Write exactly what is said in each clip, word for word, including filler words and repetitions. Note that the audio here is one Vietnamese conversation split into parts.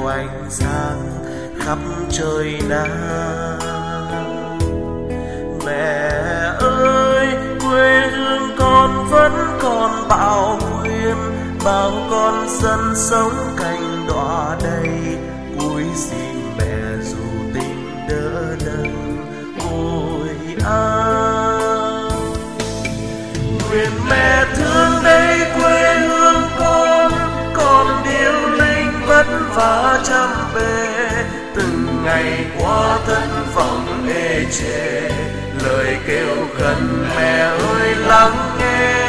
nhiều ánh sáng khắp trời Nam. Mẹ ơi, quê hương con vẫn còn bao nguyên, bao con dân sống cạnh đọa đây. Cúi xin mẹ dù tình đỡ đần ôi áo. Nguyện mẹ thương đây quê hương con, còn điêu linh vất vả trăm bề. Từng ngày qua thất vọng ê chề, lời kêu khẩn mẹ ơi lắng nghe.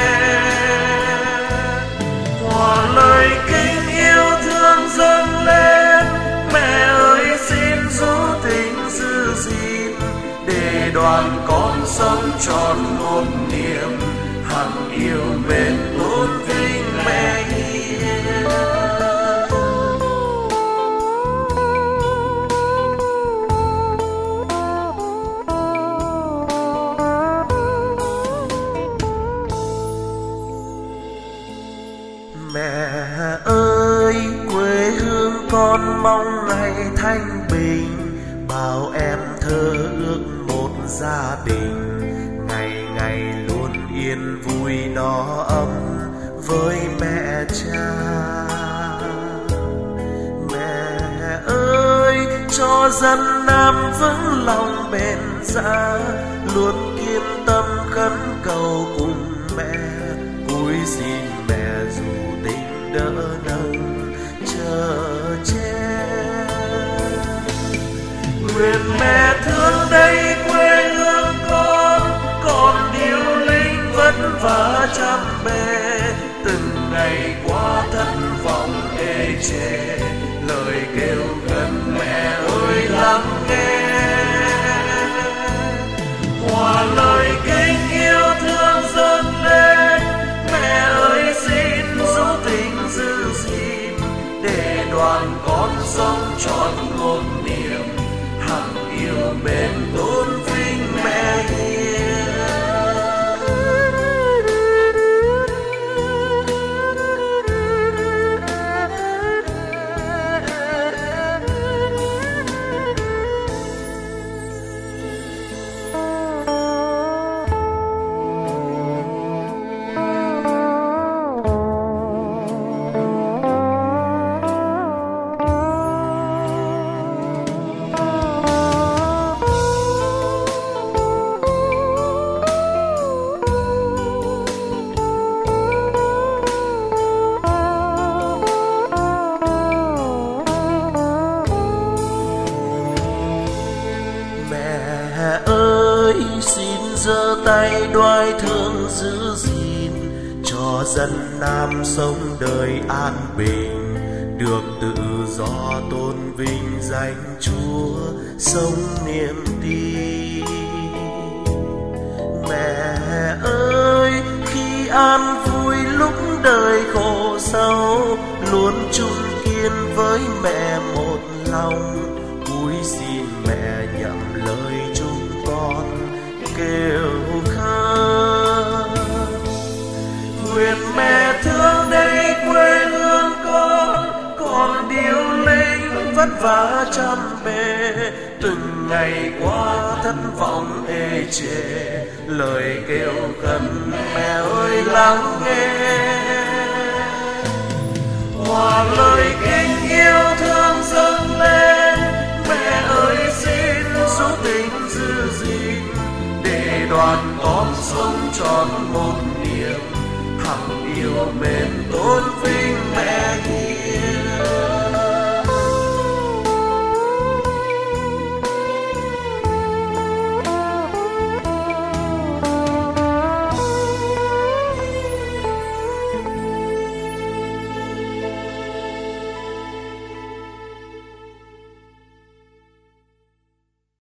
Hòa lời kinh yêu thương dâng lên, mẹ ơi xin giữ tình giữ gìn, để đoàn con sống tròn một niềm hằng yêu mến tôn vinh mẹ hiền. Mẹ ơi, quê hương con mong ngày thanh bình, bao em thơ ước một gia đình, ngày ngày luôn yên vui no ấm với mẹ cha. Mẹ ơi, cho dân Nam vững lòng bền dã, luôn kiên tâm khấn cầu cùng mẹ. Cúi xin mẹ dù tình đỡ nâng chờ che. Nguyện mẹ thương đây quê hương con, còn điêu linh vất vả trăm bề. Từng ngày qua thất vọng ê chề, lời kêu gần mẹ ơi lắng nghe. Hòa lời kinh yêu thương dâng lên, mẹ ơi xin giữ tình giữ gìn, để đoàn con sống trọn một niềm hằng yêu mến tôn vinh mẹ hiền. Mẹ ơi, xin giơ tay đoái thương giữ gìn, cho dân Nam sống đời an bình, được tự do tôn vinh danh Chúa, sống niềm tin. Mẹ ơi, khi an vui lúc đời khổ sâu, luôn chung kiên với mẹ một lòng. Cúi xin mẹ nhậm lời chúng con kêu khấn. Nguyện mẹ thương đây quê hương con, còn điêu linh vất vả trăm bề. Từng ngày qua thất vọng ê chề, lời kêu khấn mẹ ơi lắng nghe. Hòa lời kinh yêu thương dâng lên, mẹ ơi xin giữ tình giữ gìn, để đoàn con sống tròn một niềm hằng yêu mến tôn vinh